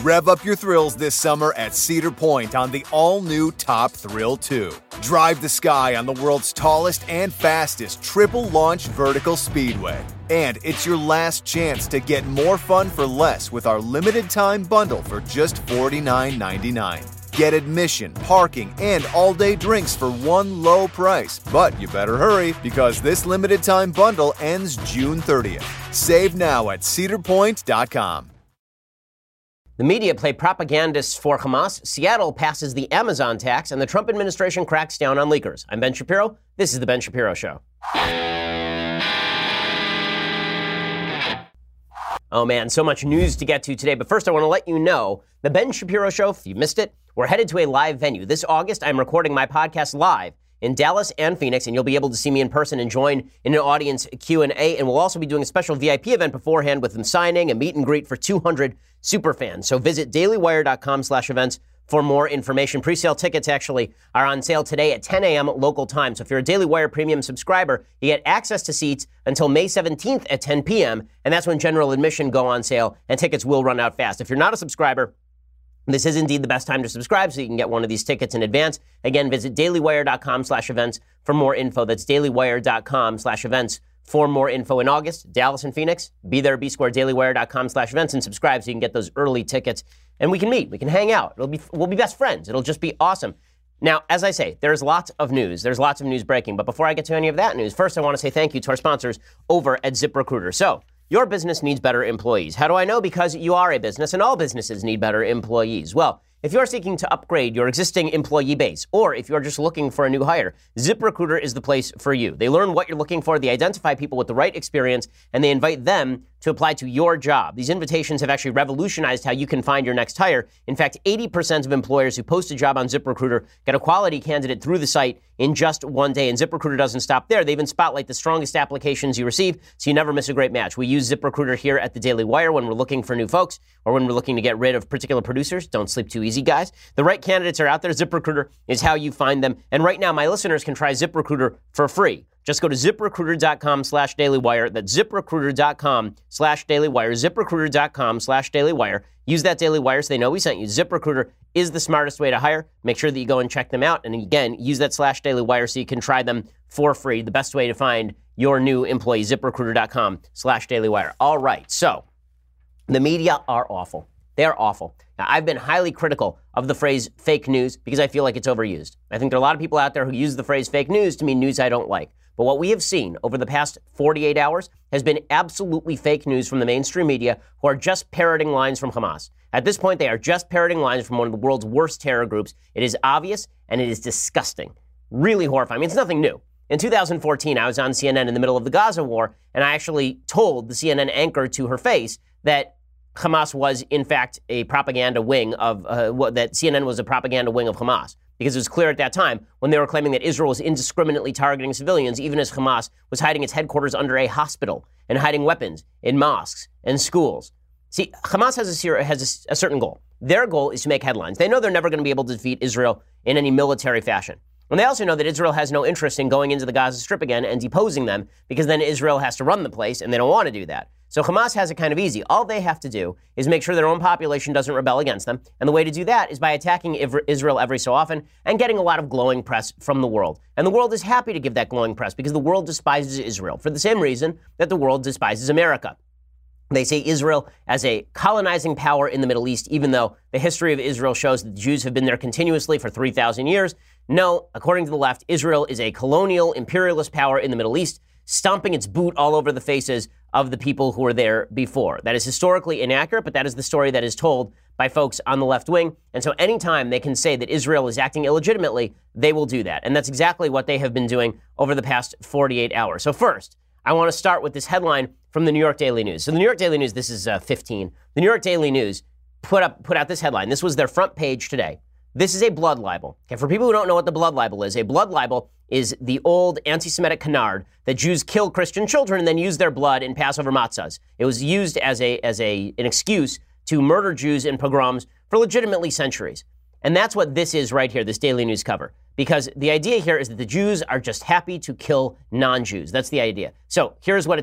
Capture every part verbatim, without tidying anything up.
Rev up your thrills this summer at Cedar Point on the all-new Top Thrill two. Drive the sky on the world's tallest and fastest triple-launch vertical speedway. And it's your last chance to get more fun for less with our limited-time bundle for just forty-nine ninety-nine. Get admission, parking, and all-day drinks for one low price. But you better hurry, because this limited-time bundle ends June thirtieth. Save now at cedar point dot com. The media play propagandists for Hamas, Seattle passes the Amazon tax, and the Trump administration cracks down on leakers. I'm Ben Shapiro. This is The Ben Shapiro Show. Oh man, so much news to get to today. But first, I want to let you know, The Ben Shapiro Show, if you missed it, we're headed to a live venue. This August, I'm recording my podcast live in Dallas and Phoenix, and you'll be able to see me in person and join in an audience Q and A. And we'll also be doing a special V I P event beforehand with them signing, a meet and greet for two hundred super fans. So visit dailywire.com slash events for more information. Pre-sale tickets actually are on sale today at ten a.m. local time. So if you're a Daily Wire premium subscriber, you get access to seats until May seventeenth at ten p.m. And that's when general admission go on sale and tickets will run out fast. If you're not a subscriber, this is indeed the best time to subscribe so you can get one of these tickets in advance. Again, visit dailywire.com slash events for more info. That's dailywire.com slash events for more info. In August, Dallas and Phoenix, be there, be square, dailywire.com slash events, and subscribe so you can get those early tickets. And we can meet, we can hang out. It'll be, we'll be best friends. It'll just be awesome. Now, as I say, there's lots of news. There's lots of news breaking. But before I get to any of that news, first I want to say thank you to our sponsors over at ZipRecruiter. So, your business needs better employees. How do I know? Because you are a business, and all businesses need better employees. Well, if you're seeking to upgrade your existing employee base, or if you're just looking for a new hire, ZipRecruiter is the place for you. They learn what you're looking for, they identify people with the right experience, and they invite them to apply to your job. These invitations have actually revolutionized how you can find your next hire. In fact, eighty percent of employers who post a job on ZipRecruiter get a quality candidate through the site in just one day. And ZipRecruiter doesn't stop there. They even spotlight the strongest applications you receive, so you never miss a great match. We use ZipRecruiter here at the Daily Wire when we're looking for new folks, or when we're looking to get rid of particular producers. Don't sleep too easy, guys. The right candidates are out there. ZipRecruiter is how you find them. And right now, my listeners can try ZipRecruiter for free. Just go to ZipRecruiter.com slash DailyWire. That's ZipRecruiter.com slash DailyWire. ZipRecruiter.com slash DailyWire. Use that Daily Wire so they know we sent you. ZipRecruiter is the smartest way to hire. Make sure that you go and check them out. And again, use that slash DailyWire so you can try them for free. The best way to find your new employee, ZipRecruiter.com slash DailyWire. All right, so the media are awful. They are awful. Now, I've been highly critical of the phrase fake news because I feel like it's overused. I think there are a lot of people out there who use the phrase fake news to mean news I don't like. But what we have seen over the past forty-eight hours has been absolutely fake news from the mainstream media who are just parroting lines from Hamas. At this point, they are just parroting lines from one of the world's worst terror groups. It is obvious and it is disgusting. Really horrifying. I mean, it's nothing new. In two thousand fourteen, I was on C N N in the middle of the Gaza war, and I actually told the C N N anchor to her face that Hamas was, in fact, a propaganda wing of, uh, that C N N was a propaganda wing of Hamas. Because it was clear at that time when they were claiming that Israel was indiscriminately targeting civilians, even as Hamas was hiding its headquarters under a hospital and hiding weapons in mosques and schools. See, Hamas has a, has a, a certain goal. Their goal is to make headlines. They know they're never going to be able to defeat Israel in any military fashion. And they also know that Israel has no interest in going into the Gaza Strip again and deposing them, because then Israel has to run the place, and they don't want to do that. So Hamas has it kind of easy. All they have to do is make sure their own population doesn't rebel against them. And the way to do that is by attacking Israel every so often and getting a lot of glowing press from the world. And the world is happy to give that glowing press because the world despises Israel for the same reason that the world despises America. They see Israel as a colonizing power in the Middle East, even though the history of Israel shows that the Jews have been there continuously for three thousand years. No, according to the left, Israel is a colonial imperialist power in the Middle East, stomping its boot all over the faces of the people who were there before. That is historically inaccurate, but that is the story that is told by folks on the left wing. And so anytime they can say that Israel is acting illegitimately, they will do that. And that's exactly what they have been doing over the past forty-eight hours. So first, I want to start with this headline from the New York Daily News. So the New York Daily News, this is uh, fifteen. The New York Daily News put up put out this headline. This was their front page today. This is a blood libel. Okay, for people who don't know what the blood libel is, a blood libel is the old anti-Semitic canard that Jews kill Christian children and then use their blood in Passover matzahs. It was used as a as a an excuse to murder Jews in pogroms for legitimately centuries. And that's what this is right here, this Daily News cover. Because the idea here is that the Jews are just happy to kill non-Jews. That's the idea. So here's what it says.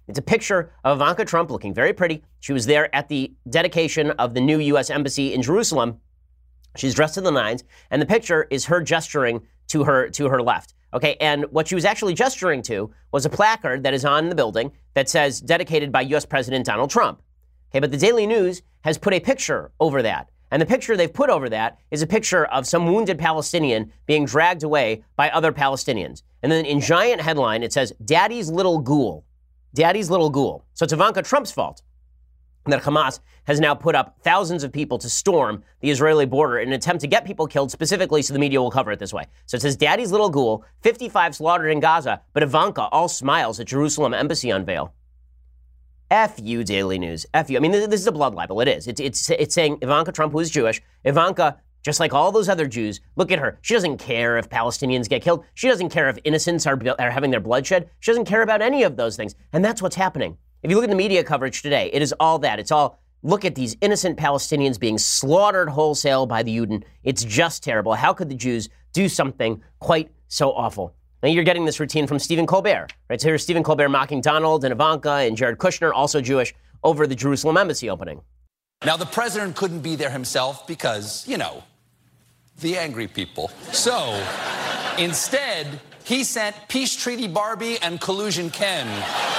It's a picture of Ivanka Trump looking very pretty. She was there at the dedication of the new U S embassy in Jerusalem. She's dressed to the nines, and the picture is her gesturing to her to her left. Okay, and what she was actually gesturing to was a placard that is on the building that says dedicated by U S President Donald Trump. Okay, but the Daily News has put a picture over that. And the picture they've put over that is a picture of some wounded Palestinian being dragged away by other Palestinians. And then in giant headline, it says, Daddy's little ghoul. Daddy's little ghoul. So it's Ivanka Trump's fault that Hamas has now put up thousands of people to storm the Israeli border in an attempt to get people killed specifically so the media will cover it this way. So it says, Daddy's little ghoul, fifty-five slaughtered in Gaza, but Ivanka all smiles at Jerusalem embassy unveil. F you, Daily News. F you. I mean, this is a blood libel. It is. It's, it's, it's saying Ivanka Trump, who is Jewish, Ivanka, just like all those other Jews, look at her. She doesn't care if Palestinians get killed. She doesn't care if innocents are, are having their blood shed. She doesn't care about any of those things. And that's what's happening. If you look at the media coverage today, it is all that. It's all, look at these innocent Palestinians being slaughtered wholesale by the Juden. It's just terrible. How could the Jews do something quite so awful? Now, you're getting this routine from Stephen Colbert, right? So here's Stephen Colbert mocking Donald and Ivanka and Jared Kushner, also Jewish, over the Jerusalem embassy opening. Now, the president couldn't be there himself because, you know, the angry people. So, instead, he sent Peace Treaty Barbie and Collusion Ken.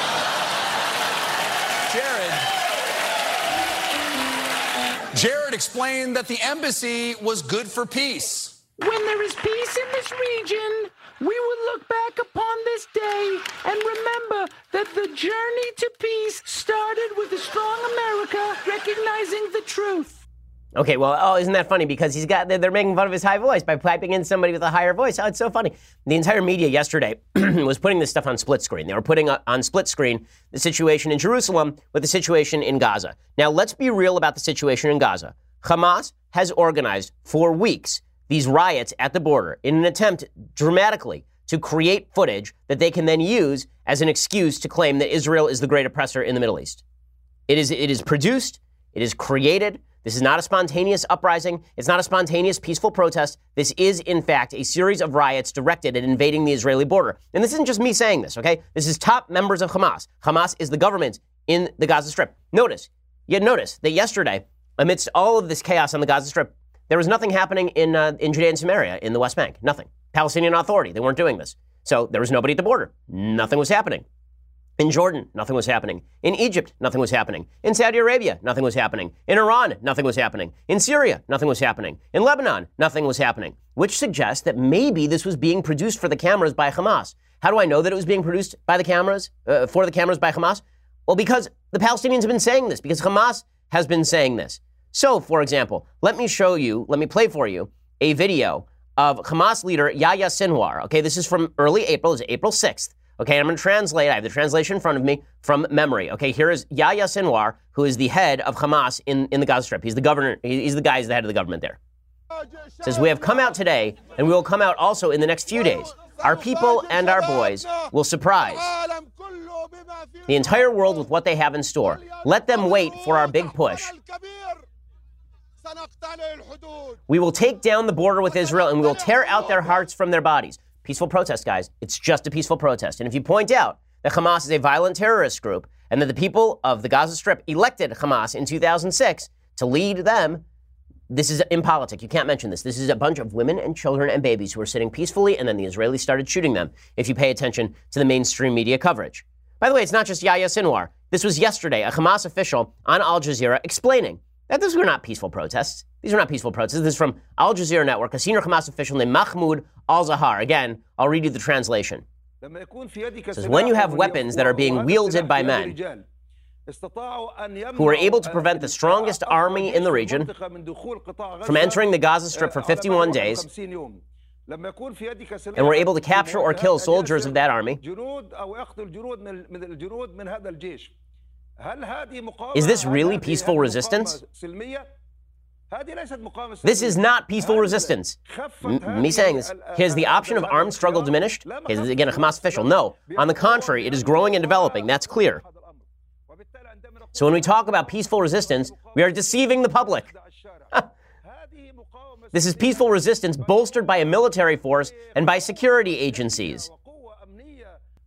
Jared. Jared explained that the embassy was good for peace. When there is peace in this region, we will look back upon this day and remember that the journey to peace started with a strong America recognizing the truth. Okay, well, oh, isn't that funny? Because he's got, they're making fun of his high voice by piping in somebody with a higher voice. Oh, it's so funny. The entire media yesterday was putting this stuff on split screen. They were putting on split screen the situation in Jerusalem with the situation in Gaza. Now, let's be real about the situation in Gaza. Hamas has organized for weeks these riots at the border in an attempt dramatically to create footage that they can then use as an excuse to claim that Israel is the great oppressor in the Middle East. It is, it is produced, it is created. This is not a spontaneous uprising. It's not a spontaneous peaceful protest. This is, in fact, a series of riots directed at invading the Israeli border. And this isn't just me saying this, okay? This is top members of Hamas. Hamas is the government in the Gaza Strip. Notice, you notice that yesterday, amidst all of this chaos on the Gaza Strip, there was nothing happening in uh, in Judea and Samaria, in the West Bank. Nothing. Palestinian Authority, they weren't doing this. So there was nobody at the border. Nothing was happening. In Jordan, nothing was happening. In Egypt, nothing was happening. In Saudi Arabia, nothing was happening. In Iran, nothing was happening. In Syria, nothing was happening. In Lebanon, nothing was happening, which suggests that maybe this was being produced for the cameras by Hamas. How do I know that it was being produced by the cameras, uh, for the cameras by Hamas? Well, because the Palestinians have been saying this, because Hamas has been saying this. So, for example, let me show you, let me play for you a video of Hamas leader Yahya Sinwar. Okay, this is from early April, it's April sixth. Okay, I'm going to translate. I have the translation in front of me from memory. Okay, here is Yahya Sinwar, who is the head of Hamas in, in the Gaza Strip. He's the governor. He's the guy who's the head of the government there. It says, we have come out today, and we will come out also in the next few days. Our people and our boys will surprise the entire world with what they have in store. Let them wait for our big push. We will take down the border with Israel, and we will tear out their hearts from their bodies. Peaceful protest, guys. It's just a peaceful protest. And if you point out that Hamas is a violent terrorist group and that the people of the Gaza Strip elected Hamas in two thousand six to lead them, this is impolitic. You can't mention this. This is a bunch of women and children and babies who were sitting peacefully, and then the Israelis started shooting them, if you pay attention to the mainstream media coverage. By the way, it's not just Yahya Sinwar. This was yesterday, a Hamas official on Al Jazeera explaining that these were not peaceful protests. These are not peaceful protests. This is from Al Jazeera Network, a senior Hamas official named Mahmoud Al-Zahar. Again, I'll read you the translation. It says, when you have weapons that are being wielded by men who are able to prevent the strongest army in the region from entering the Gaza Strip for fifty-one days, and were able to capture or kill soldiers of that army, is this really peaceful resistance? This is not peaceful resistance. M- me saying this. Has the option of armed struggle diminished? Is again a Hamas official? No. On the contrary, it is growing and developing. That's clear. So when we talk about peaceful resistance, we are deceiving the public. This is peaceful resistance bolstered by a military force and by security agencies.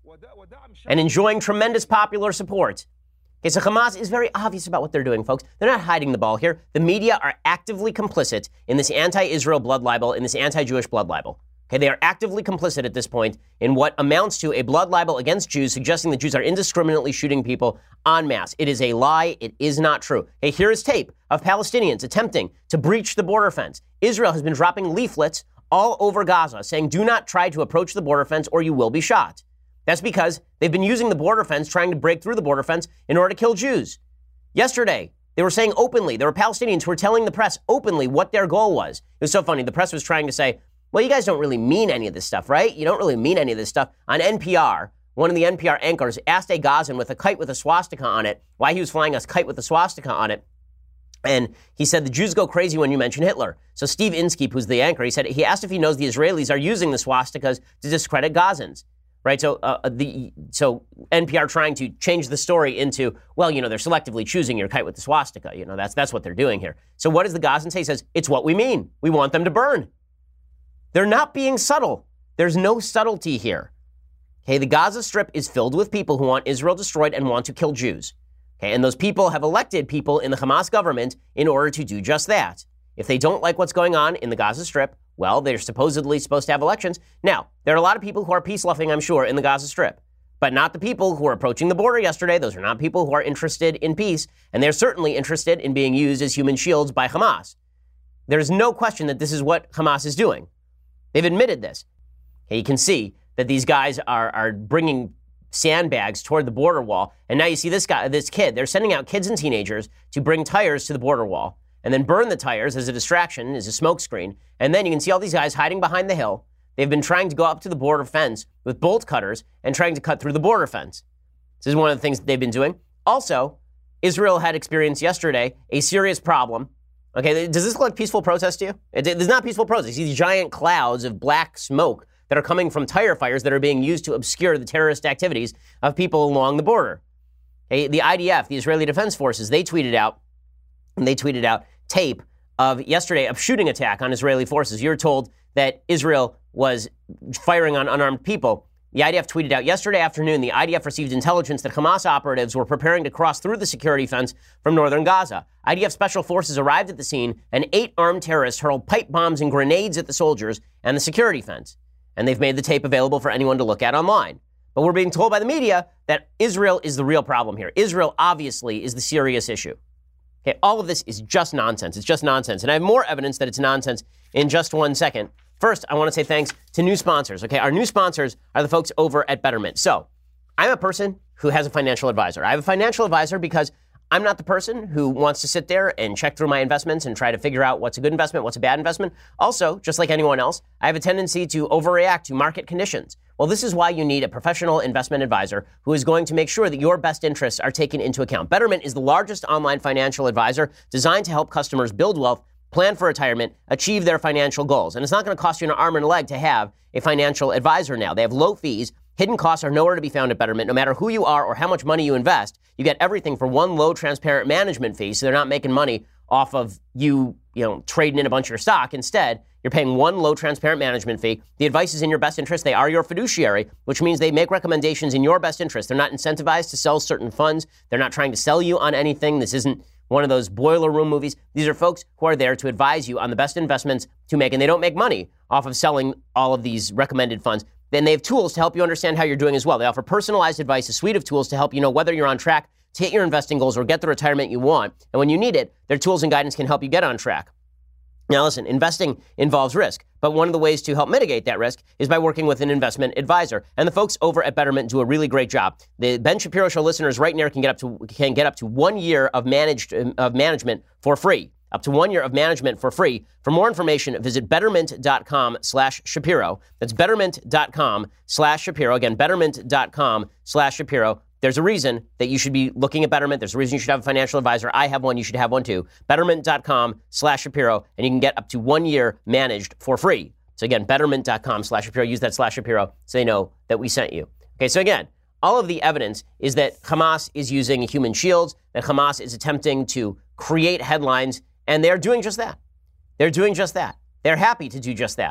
and enjoying tremendous popular support. Okay, so Hamas is very obvious about what they're doing, folks. They're not hiding the ball here. The media are actively complicit in this anti-Israel blood libel, in this anti-Jewish blood libel. Okay, they are actively complicit at this point in what amounts to a blood libel against Jews, suggesting that Jews are indiscriminately shooting people en masse. It is a lie. It is not true. Hey, here is tape of Palestinians attempting to breach the border fence. Israel has been dropping leaflets all over Gaza saying, do not try to approach the border fence or you will be shot. That's because they've been using the border fence, trying to break through the border fence in order to kill Jews. Yesterday, they were saying openly, there were Palestinians who were telling the press openly what their goal was. It was so funny. The press was trying to say, well, you guys don't really mean any of this stuff, right? You don't really mean any of this stuff. On N P R, one of the N P R anchors asked a Gazan with a kite with a swastika on it why he was flying a kite with a swastika on it. And he said, the Jews go crazy when you mention Hitler. So Steve Inskeep, who's the anchor, he said, he asked if he knows the Israelis are using the swastikas to discredit Gazans. Right, so uh, the so N P R trying to change the story into, well, you know, they're selectively choosing your kite with the swastika. You know, that's that's what they're doing here. So what does the Gazan say? He says, it's what we mean. We want them to burn. They're not being subtle. There's no subtlety here. Okay, the Gaza Strip is filled with people who want Israel destroyed and want to kill Jews. Okay, and those people have elected people in the Hamas government in order to do just that. If they don't like what's going on in the Gaza Strip, well, they're supposedly supposed to have elections. Now, there are a lot of people who are peace-loving, I'm sure, in the Gaza Strip, but not the people who were approaching the border yesterday. Those are not people who are interested in peace, and they're certainly interested in being used as human shields by Hamas. There's no question that this is what Hamas is doing. They've admitted this. Okay, you can see that these guys are, are bringing sandbags toward the border wall, and now you see this guy, this kid. They're sending out kids and teenagers to bring tires to the border wall and then burn the tires as a distraction, as a smokescreen. And then you can see all these guys hiding behind the hill. They've been trying to go up to the border fence with bolt cutters and trying to cut through the border fence. This is one of the things that they've been doing. Also, Israel had experienced yesterday a serious problem. Okay, does this look like peaceful protest to you? It, it's not peaceful protest. You see these giant clouds of black smoke that are coming from tire fires that are being used to obscure the terrorist activities of people along the border. Okay, the I D F, the Israeli Defense Forces, they tweeted out, and they tweeted out tape of yesterday of shooting attack on Israeli forces. You're told that Israel was firing on unarmed people. The I D F tweeted out yesterday afternoon, the I D F received intelligence that Hamas operatives were preparing to cross through the security fence from northern Gaza. I D F special forces arrived at the scene, and eight armed terrorists hurled pipe bombs and grenades at the soldiers and the security fence. And they've made the tape available for anyone to look at online. But we're being told by the media that Israel is the real problem here. Israel obviously is the serious issue. Okay, all of this is just nonsense. It's just nonsense. And I have more evidence that it's nonsense in just one second. First, I want to say thanks to new sponsors. Okay, our new sponsors are the folks over at Betterment. So, I'm a person who has a financial advisor. I have a financial advisor because I'm not the person who wants to sit there and check through my investments and try to figure out what's a good investment, what's a bad investment. Also, just like anyone else, I have a tendency to overreact to market conditions. Well, this is why you need a professional investment advisor who is going to make sure that your best interests are taken into account. Betterment is the largest online financial advisor designed to help customers build wealth, plan for retirement, achieve their financial goals. And it's not going to cost you an arm and a leg to have a financial advisor now. They have low fees. Hidden costs are nowhere to be found at Betterment. No matter who you are or how much money you invest, you get everything for one low, transparent management fee, so they're not making money off of you, you know, trading in a bunch of your stock. Instead, you're paying one low, transparent management fee. The advice is in your best interest. They are your fiduciary, which means they make recommendations in your best interest. They're not incentivized to sell certain funds. They're not trying to sell you on anything. This isn't one of those boiler room movies. These are folks who are there to advise you on the best investments to make, and they don't make money off of selling all of these recommended funds. Then they have tools to help you understand how you're doing as well. They offer personalized advice, a suite of tools to help you know whether you're on track to hit your investing goals or get the retirement you want. And when you need it, their tools and guidance can help you get on track. Now listen, investing involves risk, but one of the ways to help mitigate that risk is by working with an investment advisor. And the folks over at Betterment do a really great job. The Ben Shapiro Show listeners right now can get up to can get up to one year of managed of management for free. Up to one year of management for free. For more information, visit betterment.com slash Shapiro. That's betterment.com slash Shapiro. Again, betterment.com slash Shapiro. There's a reason that you should be looking at Betterment. There's a reason you should have a financial advisor. I have one. You should have one too. Betterment.com slash Shapiro. And you can get up to one year managed for free. So again, betterment.com slash Shapiro. Use that slash Shapiro so they know that we sent you. Okay, so again, all of the evidence is that Hamas is using human shields, that Hamas is attempting to create headlines, and they're doing just that. They're doing just that. They're happy to do just that.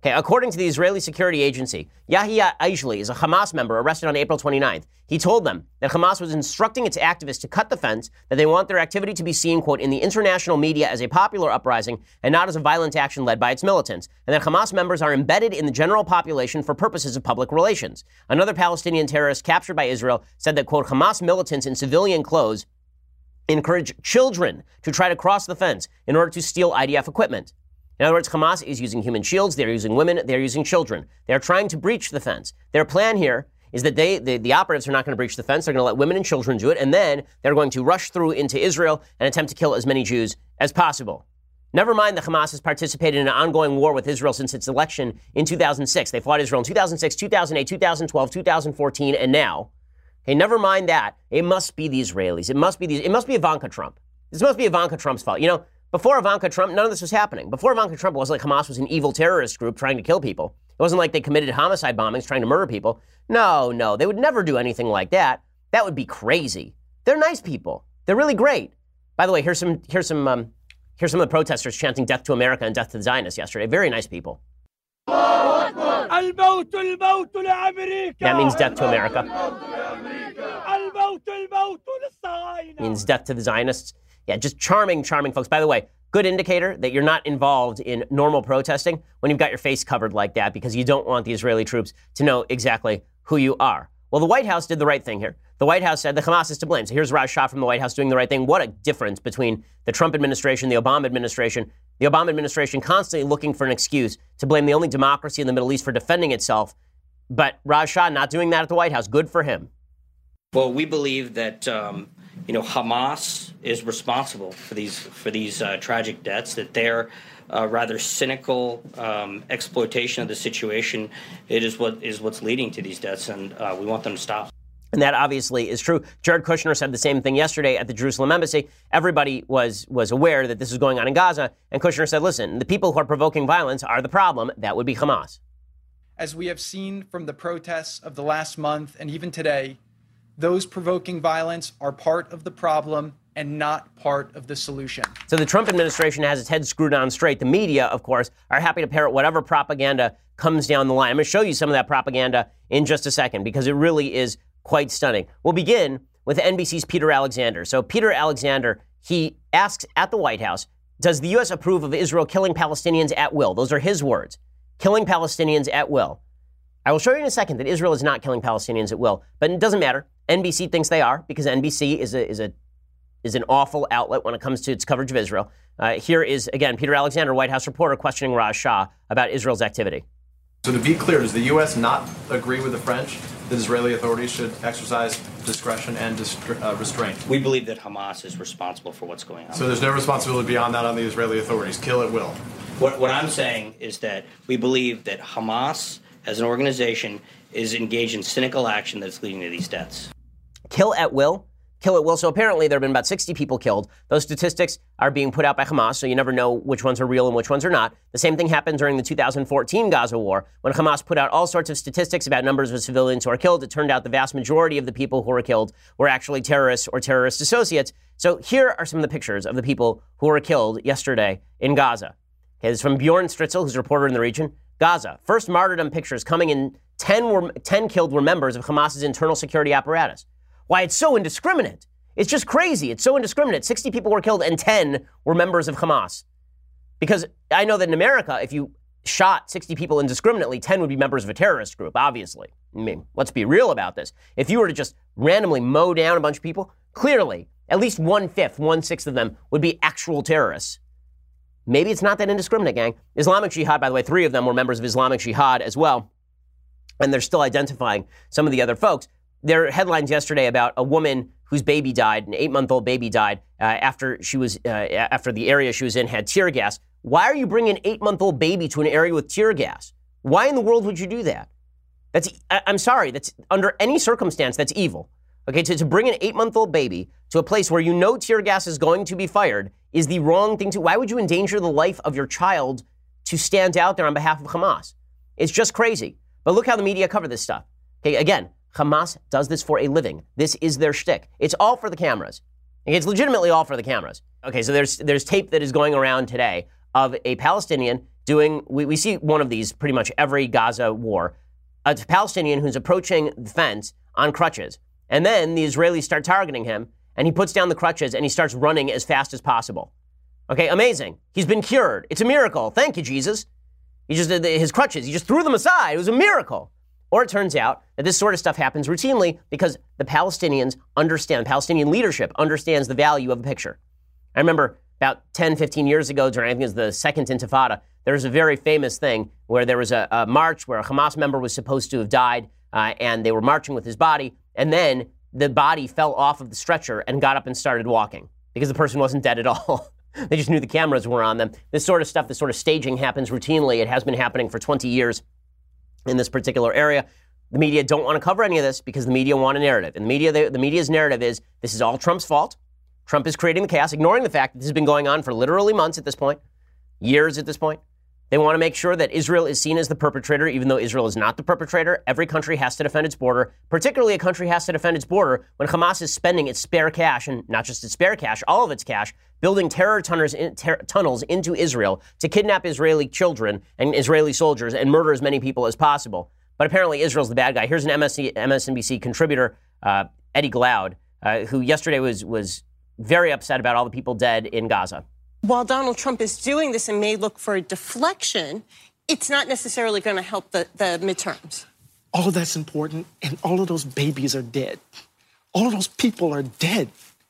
Okay, according to the Israeli security agency, Yahya Aishli is a Hamas member arrested on April twenty-ninth. He told them that Hamas was instructing its activists to cut the fence, that they want their activity to be seen, quote, in the international media as a popular uprising and not as a violent action led by its militants, and that Hamas members are embedded in the general population for purposes of public relations. Another Palestinian terrorist captured by Israel said that, quote, Hamas militants in civilian clothes encourage children to try to cross the fence in order to steal I D F equipment. In other words, Hamas is using human shields, they're using women, they're using children. They're trying to breach the fence. Their plan here is that they, the, the operatives are not going to breach the fence, they're going to let women and children do it, and then they're going to rush through into Israel and attempt to kill as many Jews as possible. Never mind that Hamas has participated in an ongoing war with Israel since its election in two thousand six. They fought Israel in two thousand six, two thousand eight, two thousand twelve, two thousand fourteen, and now. Okay, never mind that. It must be the Israelis. It must be the, it must be Ivanka Trump. This must be Ivanka Trump's fault. You know, before Ivanka Trump, none of this was happening. Before Ivanka Trump, it wasn't like Hamas was an evil terrorist group trying to kill people. It wasn't like they committed homicide bombings trying to murder people. No, no, they would never do anything like that. That would be crazy. They're nice people. They're really great. By the way, here's some here's some um, here's some of the protesters chanting "Death to America" and "Death to the Zionists" yesterday. Very nice people. That means death to America. Means death to the Zionists. Yeah, just charming, charming folks. By the way, good indicator that you're not involved in normal protesting when you've got your face covered like that, because you don't want the Israeli troops to know exactly who you are. Well, the White House did the right thing here. The White House said the Hamas is to blame. So here's Raj Shah from the White House doing the right thing. What a difference between the Trump administration, the Obama administration. The Obama administration constantly looking for an excuse to blame the only democracy in the Middle East for defending itself. But Raj Shah not doing that at the White House. Good for him. Well, we believe that um, you know Hamas is responsible for these for these uh, tragic deaths. That their uh, rather cynical um, exploitation of the situation it is what is what's leading to these deaths, and uh, we want them to stop. And that obviously is true. Jared Kushner said the same thing yesterday at the Jerusalem embassy. Everybody was was aware that this is going on in Gaza, and Kushner said, "Listen, the people who are provoking violence are the problem. That would be Hamas." As we have seen from the protests of the last month and even today, those provoking violence are part of the problem and not part of the solution. So the Trump administration has its head screwed on straight. The media, of course, are happy to parrot whatever propaganda comes down the line. I'm going to show you some of that propaganda in just a second because it really is quite stunning. We'll begin with N B C's Peter Alexander. So Peter Alexander, he asks at the White House, does the U S approve of Israel killing Palestinians at will? Those are his words. Killing Palestinians at will. I will show you in a second that Israel is not killing Palestinians at will, but it doesn't matter. N B C thinks they are because N B C is a is a is an awful outlet when it comes to its coverage of Israel. Uh, here is again Peter Alexander, White House reporter, questioning Raj Shah about Israel's activity. So to be clear, does the U S not agree with the French that Israeli authorities should exercise discretion and distra- uh, restraint? We believe that Hamas is responsible for what's going on. So there's no responsibility beyond that on the Israeli authorities. Kill at will. What, what I'm saying is that we believe that Hamas, as an organization, is engaged in cynical action that's leading to these deaths. Kill at will? Kill at will. So apparently there have been about sixty people killed. Those statistics are being put out by Hamas, so you never know which ones are real and which ones are not. The same thing happened during the two thousand fourteen Gaza war, when Hamas put out all sorts of statistics about numbers of civilians who are killed. It turned out the vast majority of the people who were killed were actually terrorists or terrorist associates. So here are some of the pictures of the people who were killed yesterday in Gaza. Okay, this is from Bjorn Stritzel, who's a reporter in the region. Gaza. First martyrdom pictures coming in. ten, were, ten killed were members of Hamas's internal security apparatus. Why, it's so indiscriminate. It's just crazy. It's so indiscriminate. sixty people were killed and ten were members of Hamas. Because I know that in America, if you shot sixty people indiscriminately, ten would be members of a terrorist group, obviously. I mean, let's be real about this. If you were to just randomly mow down a bunch of people, clearly, at least one-fifth, one-sixth of them would be actual terrorists. Maybe it's not that indiscriminate, gang. Islamic Jihad, by the way, three of them were members of Islamic Jihad as well. And they're still identifying some of the other folks. There are headlines yesterday about a woman whose baby died, an eight-month-old baby died, uh, after she was uh, after the area she was in had tear gas. Why are you bringing an eight-month-old baby to an area with tear gas? Why in the world would you do that? That's I, I'm sorry. That's under any circumstance, that's evil. Okay, to, to bring an eight-month-old baby to a place where you know tear gas is going to be fired is the wrong thing to. Why would you endanger the life of your child to stand out there on behalf of Hamas? It's just crazy. But look how the media cover this stuff. Okay, again, Hamas does this for a living. This is their shtick. It's all for the cameras. Okay, it's legitimately all for the cameras. Okay, so there's there's tape that is going around today of a Palestinian doing, we, we see one of these pretty much every Gaza war, a Palestinian who's approaching the fence on crutches. And then the Israelis start targeting him, and he puts down the crutches and he starts running as fast as possible. Okay, amazing. He's been cured. It's a miracle. Thank you, Jesus. He just did his crutches. He just threw them aside. It was a miracle. Or it turns out that this sort of stuff happens routinely because the Palestinians understand, Palestinian leadership understands the value of a picture. I remember about ten, fifteen years ago during, I think it was the Second Intifada, there was a very famous thing where there was a, a march where a Hamas member was supposed to have died, uh, and they were marching with his body, and then the body fell off of the stretcher and got up and started walking because the person wasn't dead at all. They just knew the cameras were on them. This sort of stuff, this sort of staging happens routinely. It has been happening for twenty years in this particular area. The media don't want to cover any of this because the media want a narrative. And the media, the, the media's narrative is this is all Trump's fault. Trump is creating the chaos, ignoring the fact that this has been going on for literally months at this point, years at this point. They want to make sure that Israel is seen as the perpetrator, even though Israel is not the perpetrator. Every country has to defend its border. Particularly a country has to defend its border when Hamas is spending its spare cash, and not just its spare cash, all of its cash, building terror tunnels, in, ter- tunnels into Israel to kidnap Israeli children and Israeli soldiers and murder as many people as possible. But apparently Israel's the bad guy. Here's an M S N B C contributor, uh, Eddie Glaude, uh, who yesterday was was very upset about all the people dead in Gaza. While Donald Trump is doing this and may look for a deflection, it's not necessarily going to help the, the midterms. All of that's important, and all of those babies are dead. All of those people are dead.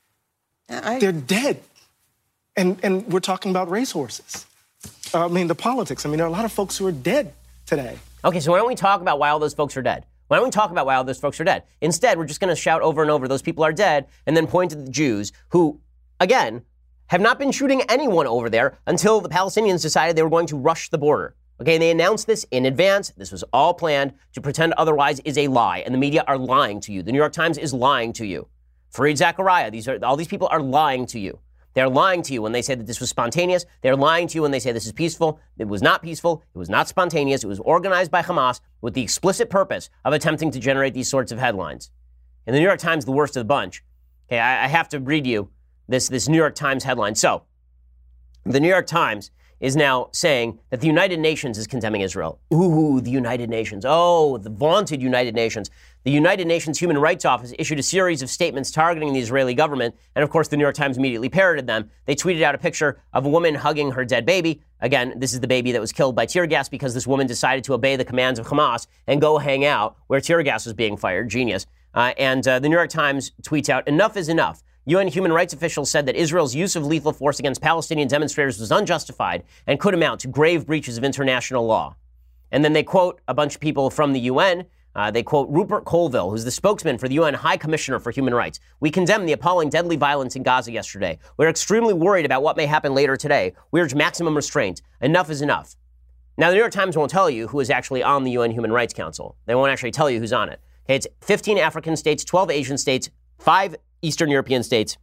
I... They're dead. And and we're talking about racehorses. Uh, I mean, the politics. I mean, there are a lot of folks who are dead today. Okay, so why don't we talk about why all those folks are dead? Why don't we talk about why all those folks are dead? Instead, we're just going to shout over and over, those people are dead, and then point to the Jews who, again, have not been shooting anyone over there until the Palestinians decided they were going to rush the border. Okay, and they announced this in advance. This was all planned. To pretend otherwise is a lie, and the media are lying to you. The New York Times is lying to you. Fareed Zakaria, these are all these people are lying to you. They're lying to you when they say that this was spontaneous. They're lying to you when they say this is peaceful. It was not peaceful. It was not spontaneous. It was organized by Hamas with the explicit purpose of attempting to generate these sorts of headlines. And the New York Times, the worst of the bunch. Okay, I, I have to read you this, this New York Times headline. So, the New York Times is now saying that the United Nations is condemning Israel. Ooh, the United Nations. Oh, the vaunted United Nations. The United Nations Human Rights Office issued a series of statements targeting the Israeli government, and of course the New York Times immediately parroted them. They tweeted out a picture of a woman hugging her dead baby. Again, this is the baby that was killed by tear gas because this woman decided to obey the commands of Hamas and go hang out where tear gas was being fired. Genius. Uh, and uh, the New York Times tweets out, enough is enough. U N human rights officials said that Israel's use of lethal force against Palestinian demonstrators was unjustified and could amount to grave breaches of international law. And then they quote a bunch of people from the U N. Uh, they quote Rupert Colville, who's the spokesman for the U N High Commissioner for Human Rights. We condemn the appalling deadly violence in Gaza yesterday. We're extremely worried about what may happen later today. We urge maximum restraint. Enough is enough. Now, the New York Times won't tell you who is actually on the U N Human Rights Council. They won't actually tell you who's on it. Okay, it's fifteen African states, twelve Asian states, five Eastern European states,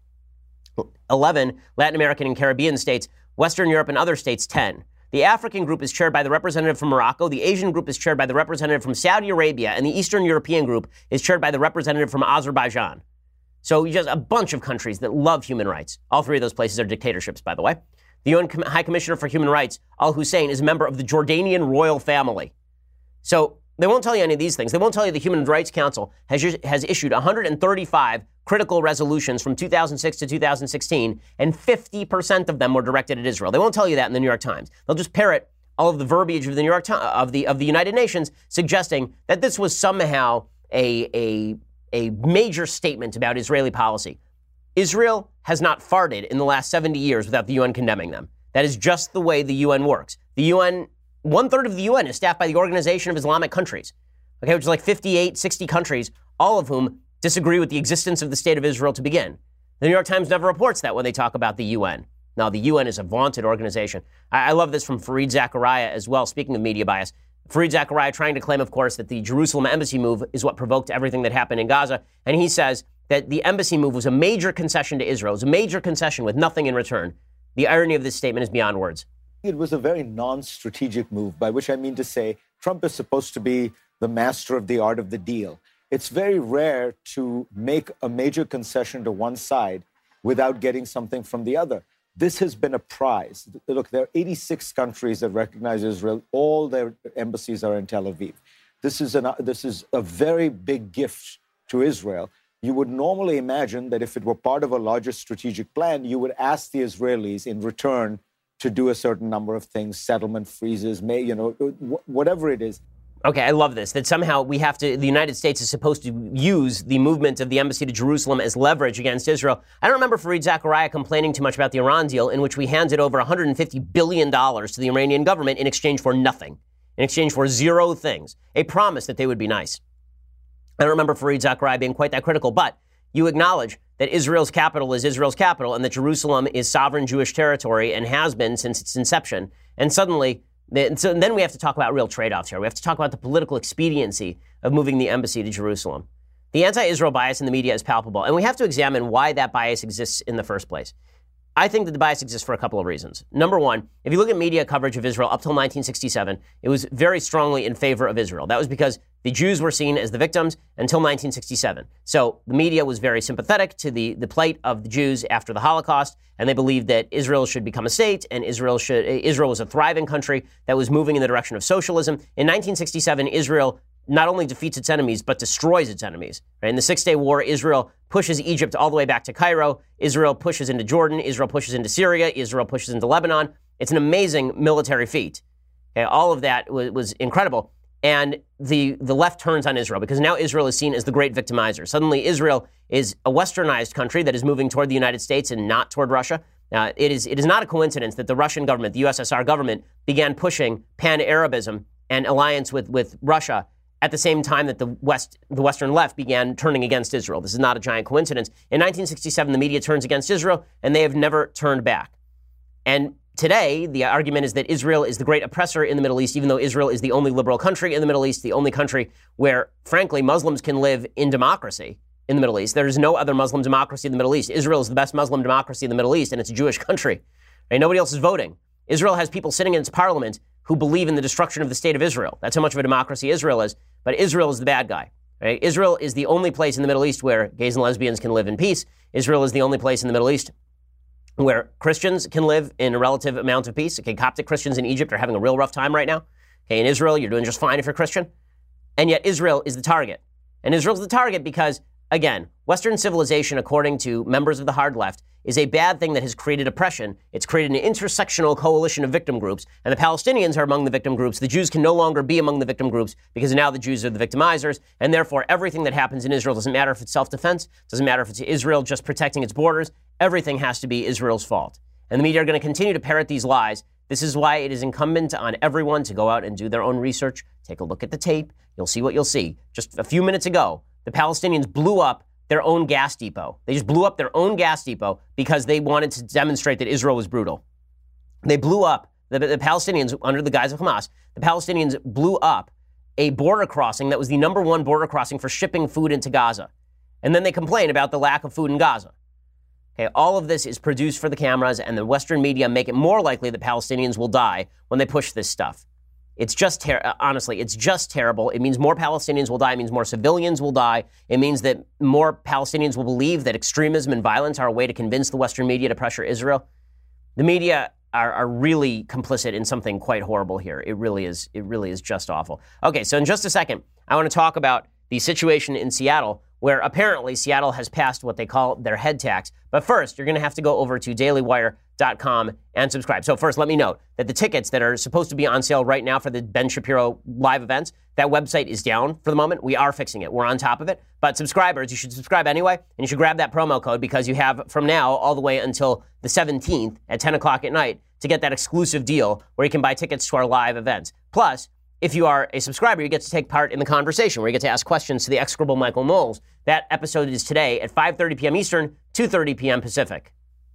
eleven Latin American and Caribbean states, Western Europe and other states, ten. The African group is chaired by the representative from Morocco, the Asian group is chaired by the representative from Saudi Arabia, and the Eastern European group is chaired by the representative from Azerbaijan. So just a bunch of countries that love human rights. All three of those places are dictatorships, by the way. The U N High Commissioner for Human Rights, Al Hussein, is a member of the Jordanian royal family. So they won't tell you any of these things. They won't tell you the Human Rights Council has, has issued one hundred thirty-five critical resolutions from two thousand six to two thousand sixteen, and fifty percent of them were directed at Israel. They won't tell you that in the New York Times. They'll just parrot all of the verbiage of the New York Times, of the of the United Nations, suggesting that this was somehow a a a major statement about Israeli policy. Israel has not farted in the last seventy years without the U N condemning them. That is just the way the U N works. The U N, one third of the U N is staffed by the Organization of Islamic Countries, okay, which is like fifty-eight, sixty countries, all of whom disagree with the existence of the state of Israel to begin. The New York Times never reports that when they talk about the U N. Now, the U N is a vaunted organization. I, I love this from Fareed Zakaria as well, speaking of media bias. Fareed Zakaria trying to claim, of course, that the Jerusalem embassy move is what provoked everything that happened in Gaza. And he says that the embassy move was a major concession to Israel. It was a major concession with nothing in return. The irony of this statement is beyond words. It was a very non-strategic move, by which I mean to say Trump is supposed to be the master of the art of the deal. It's very rare to make a major concession to one side without getting something from the other. This has been a prize. Look, there are eighty-six countries that recognize Israel. All their embassies are in Tel Aviv. This is, an, this is a very big gift to Israel. You would normally imagine that if it were part of a larger strategic plan, you would ask the Israelis in return to do a certain number of things, settlement freezes, may, you know, whatever it is. Okay, I love this, that somehow we have to, the United States is supposed to use the movement of the embassy to Jerusalem as leverage against Israel. I don't remember Fareed Zakaria complaining too much about the Iran deal, in which we handed over one hundred fifty billion dollars to the Iranian government in exchange for nothing, in exchange for zero things, a promise that they would be nice. I don't remember Fareed Zakaria being quite that critical, but you acknowledge that Israel's capital is Israel's capital and that Jerusalem is sovereign Jewish territory and has been since its inception. And suddenly, so then we have to talk about real trade-offs here. We have to talk about the political expediency of moving the embassy to Jerusalem. The anti-Israel bias in the media is palpable, and we have to examine why that bias exists in the first place. I think that the bias exists for a couple of reasons. Number one, if you look at media coverage of Israel up till nineteen sixty-seven, it was very strongly in favor of Israel. That was because the Jews were seen as the victims until nineteen sixty-seven. So the media was very sympathetic to the, the plight of the Jews after the Holocaust, and they believed that Israel should become a state, and Israel should Israel was a thriving country that was moving in the direction of socialism. In nineteen sixty-seven, Israel not only defeats its enemies, but destroys its enemies. Right? In the Six-Day War, Israel pushes Egypt all the way back to Cairo. Israel pushes into Jordan. Israel pushes into Syria. Israel pushes into Lebanon. It's an amazing military feat. Okay? All of that was, was incredible. And the, the left turns on Israel because now Israel is seen as the great victimizer. Suddenly, Israel is a westernized country that is moving toward the United States and not toward Russia. Uh, it is it is not a coincidence that the Russian government, the U S S R government, began pushing pan-Arabism and alliance with, with Russia at the same time that the West, the Western left began turning against Israel. This is not a giant coincidence. In nineteen sixty-seven, the media turns against Israel, and they have never turned back. And today, the argument is that Israel is the great oppressor in the Middle East, even though Israel is the only liberal country in the Middle East, the only country where, frankly, Muslims can live in democracy in the Middle East. There is no other Muslim democracy in the Middle East. Israel is the best Muslim democracy in the Middle East, and it's a Jewish country. Right? Nobody else is voting. Israel has people sitting in its parliament who believe in the destruction of the state of Israel. That's how much of a democracy Israel is. But Israel is the bad guy. Right? Israel is the only place in the Middle East where gays and lesbians can live in peace. Israel is the only place in the Middle East where Christians can live in a relative amount of peace. Okay, Coptic Christians in Egypt are having a real rough time right now. Okay, in Israel, you're doing just fine if you're Christian. And yet Israel is the target. And Israel's the target because, again, Western civilization, according to members of the hard left, is a bad thing that has created oppression. It's created an intersectional coalition of victim groups, and the Palestinians are among the victim groups. The Jews can no longer be among the victim groups because now the Jews are the victimizers, and therefore everything that happens in Israel doesn't matter if it's self-defense, doesn't matter if it's Israel just protecting its borders. Everything has to be Israel's fault. And the media are going to continue to parrot these lies. This is why it is incumbent on everyone to go out and do their own research. Take a look at the tape. You'll see what you'll see. Just a few minutes ago, the Palestinians blew up their own gas depot. They just blew up their own gas depot because they wanted to demonstrate that Israel was brutal. They blew up, the, the Palestinians, under the guise of Hamas, the Palestinians blew up a border crossing that was the number one border crossing for shipping food into Gaza. And then they complain about the lack of food in Gaza. Okay, all of this is produced for the cameras, and the Western media make it more likely that Palestinians will die when they push this stuff. It's just, ter- honestly, it's just terrible. It means more Palestinians will die. It means more civilians will die. It means that more Palestinians will believe that extremism and violence are a way to convince the Western media to pressure Israel. The media are, are really complicit in something quite horrible here. It really is. It really is just awful. Okay, so in just a second, I want to talk about the situation in Seattle, where apparently Seattle has passed what they call their head tax. But first, you're going to have to go over to daily wire dot com and subscribe. So first, let me note that the tickets that are supposed to be on sale right now for the Ben Shapiro live events, that website is down for the moment. We are fixing it. We're on top of it. But subscribers, you should subscribe anyway, and you should grab that promo code because you have from now all the way until the seventeenth at ten o'clock at night to get that exclusive deal where you can buy tickets to our live events. Plus, if you are a subscriber, you get to take part in the conversation where you get to ask questions to the execrable Michael Knowles. That episode is today at five thirty p.m. Eastern, two thirty p.m. Pacific.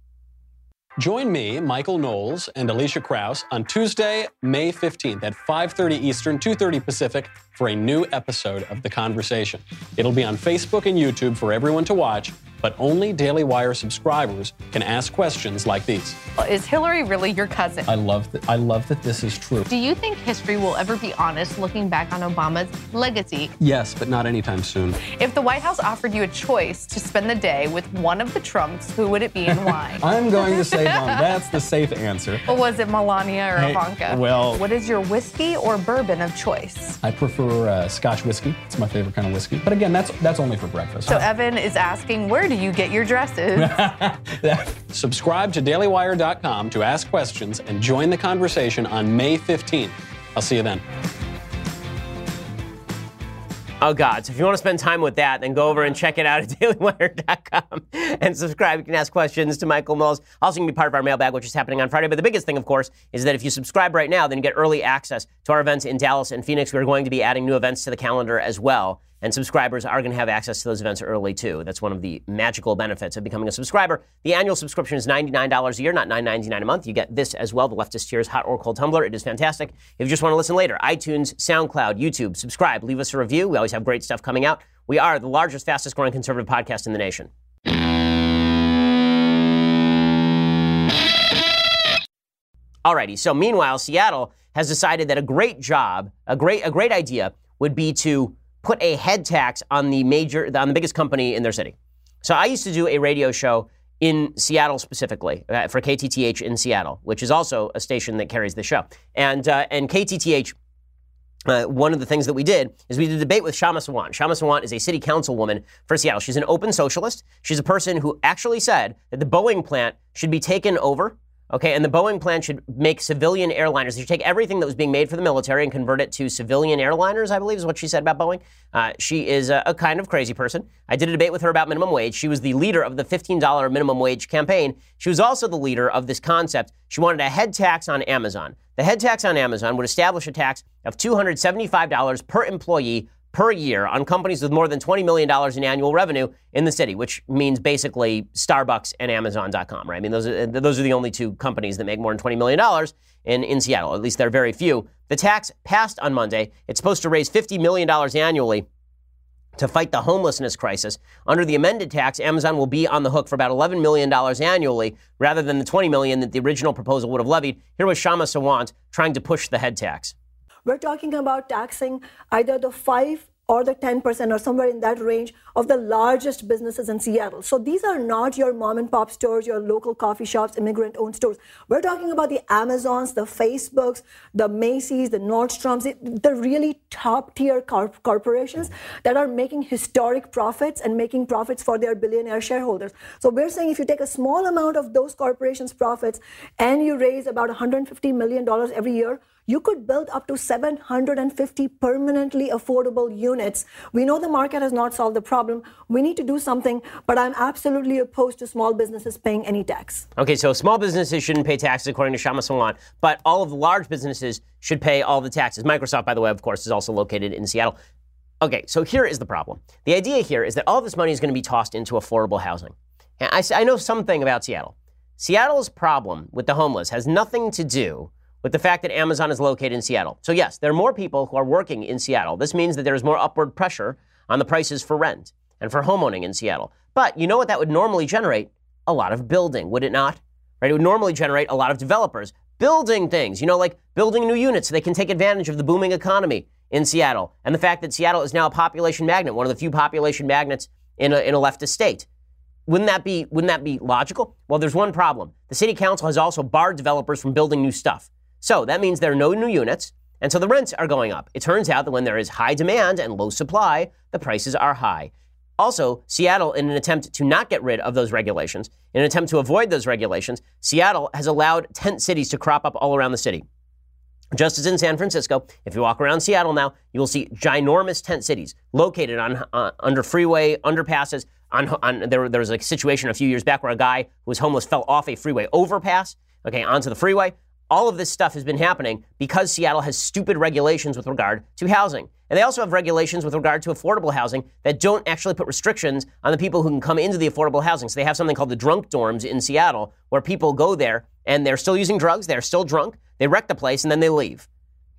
Join me, Michael Knowles, and Alicia Krause on Tuesday, May fifteenth at five thirty Eastern, two thirty Pacific for a new episode of The Conversation. It'll be on Facebook and YouTube for everyone to watch, but only Daily Wire subscribers can ask questions like these. Is Hillary really your cousin? I love that. I love that this is true. Do you think history will ever be honest looking back on Obama's legacy? Yes, but not anytime soon. If the White House offered you a choice to spend the day with one of the Trumps, who would it be and why? I'm going to say Donald. That's the safe answer. Or was it Melania or Hey, Ivanka? well- What is your whiskey or bourbon of choice? I prefer uh, Scotch whiskey. It's my favorite kind of whiskey. But again, that's that's only for breakfast. So Evan is asking, where do you get your dresses? Subscribe to daily wire dot com to ask questions and join the conversation on May fifteenth. I'll see you then. Oh, God. So if you want to spend time with that, then go over and check it out at daily wire dot com and subscribe. You can ask questions to Michael Knowles. Also, you can be part of our mailbag, which is happening on Friday. But the biggest thing, of course, is that if you subscribe right now, then you get early access to our events in Dallas and Phoenix. We're going to be adding new events to the calendar as well. And subscribers are going to have access to those events early, too. That's one of the magical benefits of becoming a subscriber. The annual subscription is ninety-nine dollars a year, not nine ninety-nine a month. You get this as well, the Leftist Tears Hot or Cold Tumbler. It is fantastic. If you just want to listen later, iTunes, SoundCloud, YouTube, subscribe, leave us a review. We always have great stuff coming out. We are the largest, fastest growing conservative podcast in the nation. Alrighty, so meanwhile, Seattle has decided that a great job, a great, a great idea would be to put a head tax on the major, on the biggest company in their city. So I used to do a radio show in Seattle specifically uh, for K T T H in Seattle, which is also a station that carries the show. And uh, and K T T H, uh, one of the things that we did is we did a debate with Shama Sawant. Shama Sawant is a city councilwoman for Seattle. She's an open socialist. She's a person who actually said that the Boeing plant should be taken over. Okay, and the Boeing plant should make civilian airliners. They should take everything that was being made for the military and convert it to civilian airliners, I believe is what she said about Boeing. Uh, she is a, a kind of crazy person. I did a debate with her about minimum wage. She was the leader of the fifteen dollars minimum wage campaign. She was also the leader of this concept. She wanted a head tax on Amazon. The head tax on Amazon would establish a tax of two hundred seventy-five dollars per employee per year on companies with more than twenty million dollars in annual revenue in the city, which means basically Starbucks and Amazon dot com, right? I mean, those are, those are the only two companies that make more than twenty million dollars in, in Seattle. At least there are very few. The tax passed on Monday. It's supposed to raise fifty million dollars annually to fight the homelessness crisis. Under the amended tax, Amazon will be on the hook for about eleven million dollars annually rather than the twenty million dollars that the original proposal would have levied. Here was Shama Sawant trying to push the head tax. We're talking about taxing either the five or the ten percent or somewhere in that range of the largest businesses in Seattle. So these are not your mom and pop stores, your local coffee shops, immigrant-owned stores. We're talking about the Amazons, the Facebooks, the Macy's, the Nordstroms, the really top-tier corp- corporations that are making historic profits and making profits for their billionaire shareholders. So we're saying if you take a small amount of those corporations' profits and you raise about one hundred fifty million dollars every year, you could build up to seven hundred fifty permanently affordable units. We know the market has not solved the problem. We need to do something, but I'm absolutely opposed to small businesses paying any tax. Okay, so small businesses shouldn't pay taxes according to Shama Sawant, but all of the large businesses should pay all the taxes. Microsoft, by the way, of course, is also located in Seattle. Okay, so here is the problem. The idea here is that all this money is going to be tossed into affordable housing. And I, I know something about Seattle. Seattle's problem with the homeless has nothing to do with the fact that Amazon is located in Seattle. So yes, there are more people who are working in Seattle. This means that there is more upward pressure on the prices for rent and for homeowning in Seattle. But you know what that would normally generate? A lot of building, would it not? Right? It would normally generate a lot of developers building things, you know, like building new units so they can take advantage of the booming economy in Seattle and the fact that Seattle is now a population magnet, one of the few population magnets in a, in a leftist state. Wouldn't that be, wouldn't that be logical? Well, there's one problem. The city council has also barred developers from building new stuff. So that means there are no new units, and so the rents are going up. It turns out that when there is high demand and low supply, the prices are high. Also, Seattle, in an attempt to not get rid of those regulations, in an attempt to avoid those regulations, Seattle has allowed tent cities to crop up all around the city. Just as in San Francisco, if you walk around Seattle now, you will see ginormous tent cities located on uh, under freeway underpasses. On, on there, there was a situation a few years back where a guy who was homeless fell off a freeway overpass, okay, onto the freeway. All of this stuff has been happening because Seattle has stupid regulations with regard to housing. And they also have regulations with regard to affordable housing that don't actually put restrictions on the people who can come into the affordable housing. So they have something called the drunk dorms in Seattle where people go there and they're still using drugs, they're still drunk, they wreck the place, and then they leave. And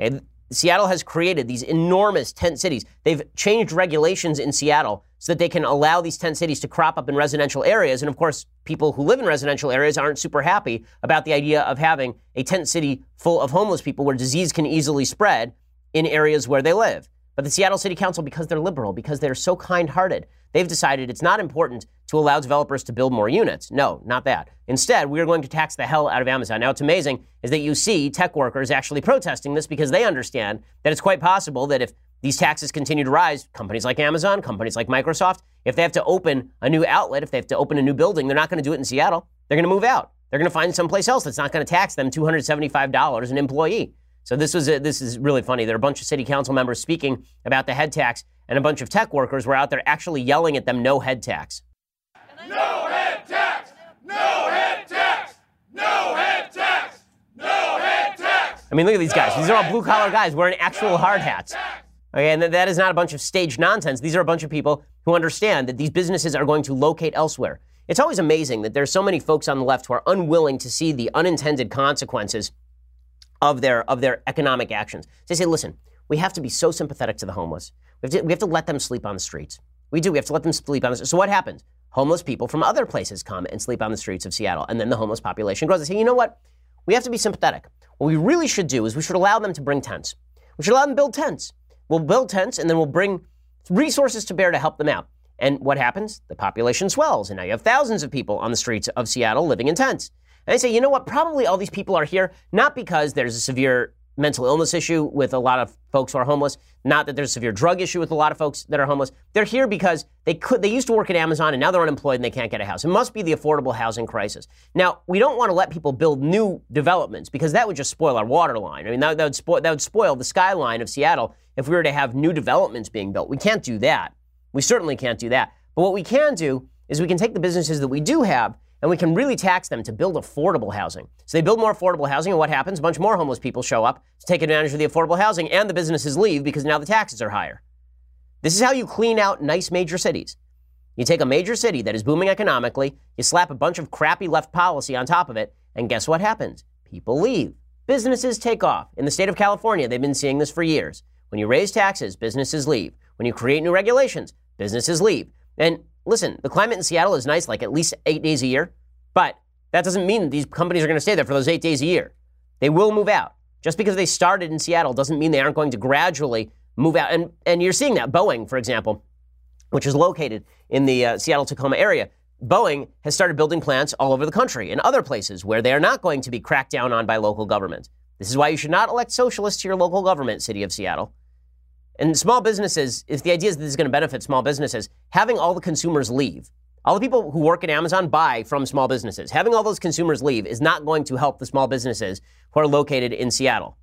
Seattle has created these enormous tent cities. They've changed regulations in Seattle so that they can allow these tent cities to crop up in residential areas. And of course, people who live in residential areas aren't super happy about the idea of having a tent city full of homeless people where disease can easily spread in areas where they live. But the Seattle City Council, because they're liberal, because they're so kind-hearted, they've decided it's not important to allow developers to build more units. No, not that. Instead, we are going to tax the hell out of Amazon. Now, what's amazing is that you see tech workers actually protesting this because they understand that it's quite possible that if these taxes continue to rise, companies like Amazon, companies like Microsoft, if they have to open a new outlet, if they have to open a new building, they're not going to do it in Seattle. They're going to move out. They're going to find someplace else that's not going to tax them two hundred seventy-five dollars an employee. So this was a, this is really funny. There are a bunch of city council members speaking about the head tax, and a bunch of tech workers were out there actually yelling at them, no head tax. No head tax! No head tax! No head tax! No head tax! I mean, look at these guys. These are all blue-collar guys wearing actual hard hats. Okay, and that is not a bunch of staged nonsense. These are a bunch of people who understand that these businesses are going to locate elsewhere. It's always amazing that there's so many folks on the left who are unwilling to see the unintended consequences of their of their economic actions. They say, listen, we have to be so sympathetic to the homeless. We have to, we have to let them sleep on the streets. We do. We have to let them sleep on the streets. So what happens? Homeless people from other places come and sleep on the streets of Seattle, and then the homeless population grows. They say, you know what? We have to be sympathetic. What we really should do is we should allow them to bring tents. We should allow them to build tents. We'll build tents, and then we'll bring resources to bear to help them out. And what happens? The population swells, and now you have thousands of people on the streets of Seattle living in tents. And I say, you know what? Probably all these people are here not because there's a severe mental illness issue with a lot of folks who are homeless, not that there's a severe drug issue with a lot of folks that are homeless. They're here because they could they used to work at Amazon and now they're unemployed and they can't get a house. It must be the affordable housing crisis. Now, we don't want to let people build new developments because that would just spoil our water line. I mean, that, that would spoil that would spoil the skyline of Seattle if we were to have new developments being built. We can't do that. We certainly can't do that. But what we can do is we can take the businesses that we do have and we can really tax them to build affordable housing. So they build more affordable housing, and what happens? A bunch more homeless people show up to take advantage of the affordable housing, and the businesses leave because now the taxes are higher. This is how you clean out nice major cities. You take a major city that is booming economically, you slap a bunch of crappy left policy on top of it, and guess what happens? People leave. Businesses take off. In the state of California, they've been seeing this for years. When you raise taxes, businesses leave. When you create new regulations, businesses leave. And listen, the climate in Seattle is nice, like at least eight days a year, but that doesn't mean that these companies are going to stay there for those eight days a year. They will move out. Just because they started in Seattle doesn't mean they aren't going to gradually move out. And, and you're seeing that. Boeing, for example, which is located in the uh, Seattle-Tacoma area, Boeing has started building plants all over the country in other places where they are not going to be cracked down on by local government. This is why you should not elect socialists to your local government, City of Seattle. And small businesses, if the idea is that this is going to benefit small businesses, having all the consumers leave, all the people who work at Amazon buy from small businesses, having all those consumers leave is not going to help the small businesses who are located in Seattle.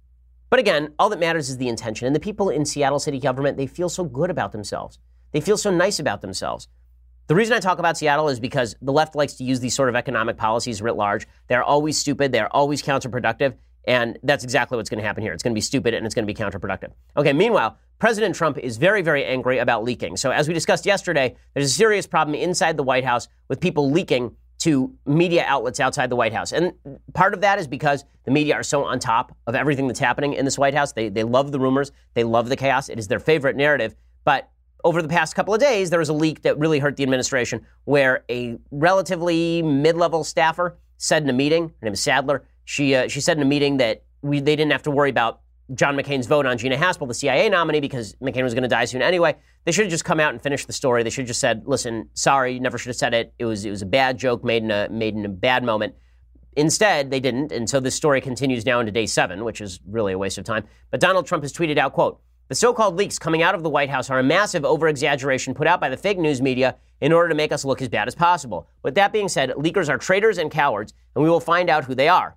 But again, all that matters is the intention. And the people in Seattle city government, they feel so good about themselves. They feel so nice about themselves. The reason I talk about Seattle is because the left likes to use these sort of economic policies writ large. They're always stupid. They're always counterproductive. And that's exactly what's going to happen here. It's going to be stupid and it's going to be counterproductive. Okay, meanwhile, President Trump is very, very angry about leaking. So as we discussed yesterday, there's a serious problem inside the White House with people leaking to media outlets outside the White House. And part of that is because the media are so on top of everything that's happening in this White House. They, they love the rumors. They love the chaos. It is their favorite narrative. But over the past couple of days, there was a leak that really hurt the administration where a relatively mid-level staffer said in a meeting, her name is Sadler, She uh, she said in a meeting that we they didn't have to worry about John McCain's vote on Gina Haspel, the C I A nominee, because McCain was going to die soon anyway. They should have just come out and finished the story. They should have just said, "Listen, sorry, you never should have said it. It was it was a bad joke made in a made in a bad moment." Instead, they didn't, and so this story continues now into day seven, which is really a waste of time. But Donald Trump has tweeted out, quote, "The so-called leaks coming out of the White House are a massive over-exaggeration put out by the fake news media in order to make us look as bad as possible. With that being said, leakers are traitors and cowards, and we will find out who they are."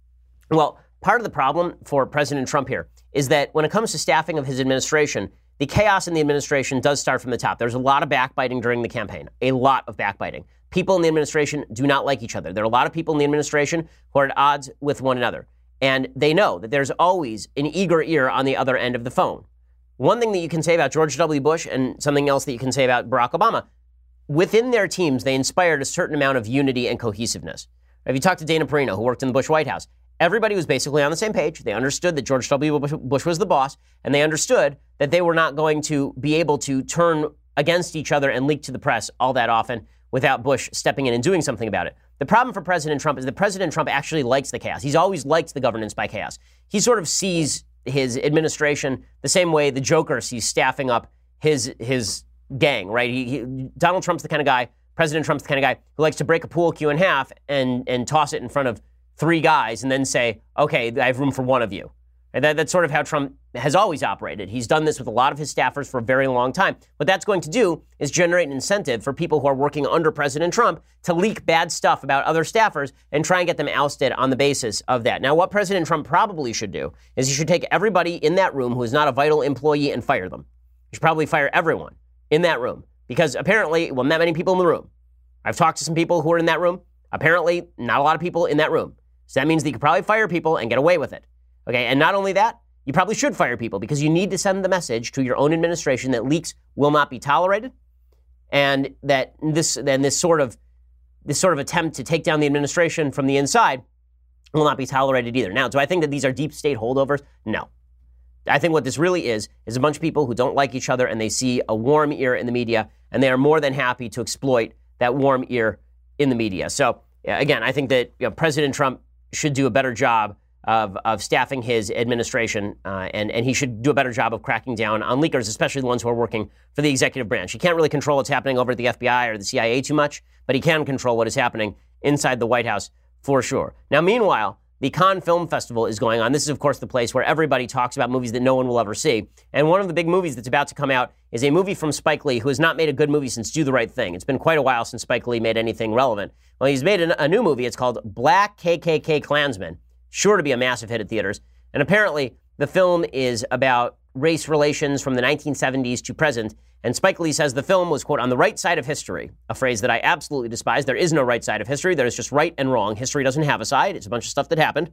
Well, part of the problem for President Trump here is that when it comes to staffing of his administration, the chaos in the administration does start from the top. There's a lot of backbiting during the campaign, a lot of backbiting. People in the administration do not like each other. There are a lot of people in the administration who are at odds with one another. And they know that there's always an eager ear on the other end of the phone. One thing that you can say about George W. Bush and something else that you can say about Barack Obama, within their teams, they inspired a certain amount of unity and cohesiveness. If you talk to Dana Perino, who worked in the Bush White House, everybody was basically on the same page. They understood that George W. Bush was the boss, and they understood that they were not going to be able to turn against each other and leak to the press all that often without Bush stepping in and doing something about it. The problem for President Trump is that President Trump actually likes the chaos. He's always liked the governance by chaos. He sort of sees his administration the same way the Joker sees staffing up his his gang, right? He, he, Donald Trump's the kind of guy, President Trump's the kind of guy who likes to break a pool cue in half and, and toss it in front of three guys and then say, okay, I have room for one of you. And that, that's sort of how Trump has always operated. He's done this with a lot of his staffers for a very long time. What that's going to do is generate an incentive for people who are working under President Trump to leak bad stuff about other staffers and try and get them ousted on the basis of that. Now, what President Trump probably should do is he should take everybody in that room who is not a vital employee and fire them. He should probably fire everyone in that room because apparently, well, not many people in the room. I've talked to some people who are in that room. Apparently, not a lot of people in that room. So that means that you could probably fire people and get away with it. Okay, and not only that, you probably should fire people because you need to send the message to your own administration that leaks will not be tolerated, and that this then this sort of this sort of attempt to take down the administration from the inside will not be tolerated either. Now, do I think that these are deep state holdovers? No. I think what this really is is a bunch of people who don't like each other and they see a warm ear in the media, and they are more than happy to exploit that warm ear in the media. So again, I think that you know, President Trump should do a better job Of, of staffing his administration, uh, and, and he should do a better job of cracking down on leakers, especially the ones who are working for the executive branch. He can't really control what's happening over at the F B I or the C I A too much, but he can control what is happening inside the White House for sure. Now, meanwhile, the Cannes Film Festival is going on. This is, of course, the place where everybody talks about movies that no one will ever see. And one of the big movies that's about to come out is a movie from Spike Lee, who has not made a good movie since Do the Right Thing. It's been quite a while since Spike Lee made anything relevant. Well, he's made a, a new movie. It's called Black K K K Klansman. Sure to be a massive hit at theaters. And apparently, the film is about race relations from the nineteen seventies to present. And Spike Lee says the film was, quote, on the right side of history, a phrase that I absolutely despise. There is no right side of history. There is just right and wrong. History doesn't have a side. It's a bunch of stuff that happened.